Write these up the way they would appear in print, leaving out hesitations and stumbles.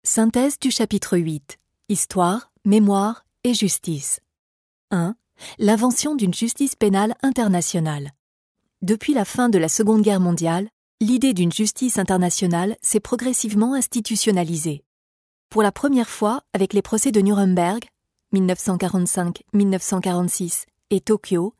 Synthèse du chapitre 8. Histoire, mémoire et justice. 1. L'invention d'une justice pénale internationale. Depuis la fin de la Seconde Guerre mondiale, l'idée d'une justice internationale s'est progressivement institutionnalisée. Pour la première fois, avec les procès de Nuremberg, 1945-1946, et Tokyo,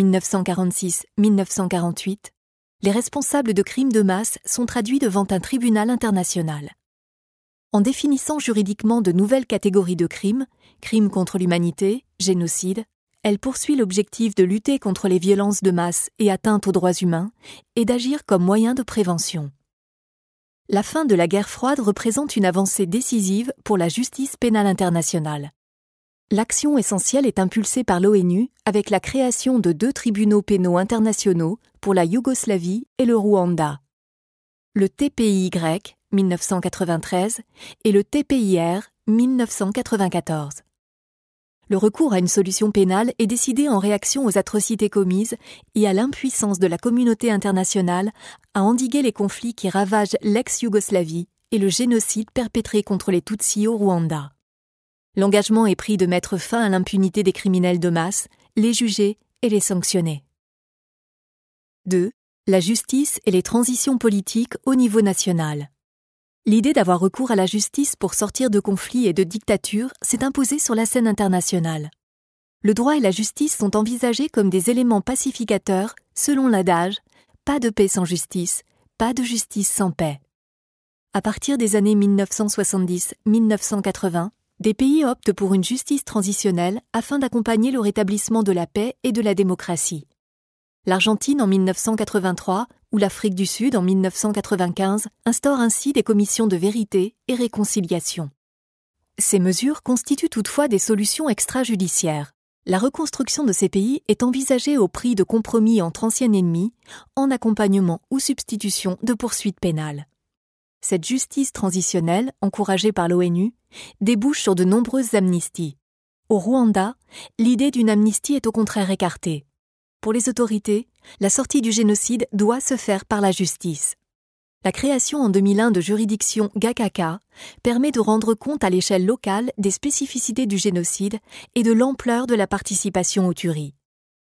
1946-1948, les responsables de crimes de masse sont traduits devant un tribunal international. En définissant juridiquement de nouvelles catégories de crimes, crimes contre l'humanité, génocide, elle poursuit l'objectif de lutter contre les violences de masse et atteintes aux droits humains et d'agir comme moyen de prévention. La fin de la guerre froide représente une avancée décisive pour la justice pénale internationale. L'action essentielle est impulsée par l'ONU avec la création de 2 tribunaux pénaux internationaux pour la Yougoslavie et le Rwanda. Le TPY, 1993, et le TPIR, 1994. Le recours à une solution pénale est décidé en réaction aux atrocités commises et à l'impuissance de la communauté internationale à endiguer les conflits qui ravagent l'ex-Yougoslavie et le génocide perpétré contre les Tutsis au Rwanda. L'engagement est pris de mettre fin à l'impunité des criminels de masse, les juger et les sanctionner. 2. La justice et les transitions politiques au niveau national. L'idée d'avoir recours à la justice pour sortir de conflits et de dictatures s'est imposée sur la scène internationale. Le droit et la justice sont envisagés comme des éléments pacificateurs selon l'adage « pas de paix sans justice, pas de justice sans paix ». À partir des années 1970-1980, des pays optent pour une justice transitionnelle afin d'accompagner le rétablissement de la paix et de la démocratie. L'Argentine en 1983 ou l'Afrique du Sud en 1995 instaurent ainsi des commissions de vérité et réconciliation. Ces mesures constituent toutefois des solutions extrajudiciaires. La reconstruction de ces pays est envisagée au prix de compromis entre anciens ennemis, en accompagnement ou substitution de poursuites pénales. Cette justice transitionnelle, encouragée par l'ONU, débouche sur de nombreuses amnisties. Au Rwanda, l'idée d'une amnistie est au contraire écartée. Pour les autorités, la sortie du génocide doit se faire par la justice. La création en 2001 de juridictions Gacaca permet de rendre compte à l'échelle locale des spécificités du génocide et de l'ampleur de la participation aux tueries.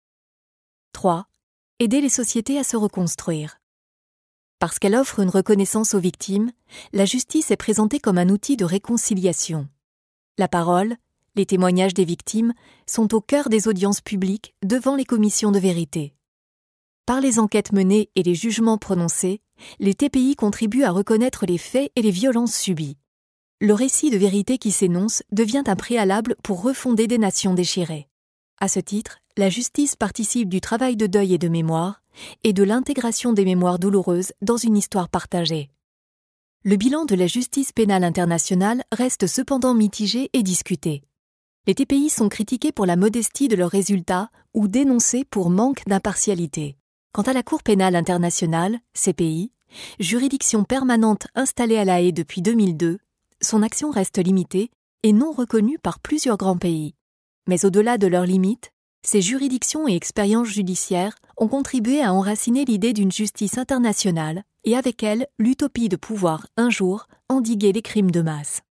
3. Aider les sociétés à se reconstruire. Parce qu'elle offre une reconnaissance aux victimes, la justice est présentée comme un outil de réconciliation. La parole, les témoignages des victimes sont au cœur des audiences publiques devant les commissions de vérité. Par les enquêtes menées et les jugements prononcés, les TPI contribuent à reconnaître les faits et les violences subies. Le récit de vérité qui s'énonce devient un préalable pour refonder des nations déchirées. À ce titre, la justice participe du travail de deuil et de mémoire et de l'intégration des mémoires douloureuses dans une histoire partagée. Le bilan de la justice pénale internationale reste cependant mitigé et discuté. Les TPI sont critiqués pour la modestie de leurs résultats ou dénoncés pour manque d'impartialité. Quant à la Cour pénale internationale, CPI, juridiction permanente installée à La Haye depuis 2002, son action reste limitée et non reconnue par plusieurs grands pays. Mais au-delà de leurs limites, ces juridictions et expériences judiciaires ont contribué à enraciner l'idée d'une justice internationale et avec elle l'utopie de pouvoir, un jour, endiguer les crimes de masse.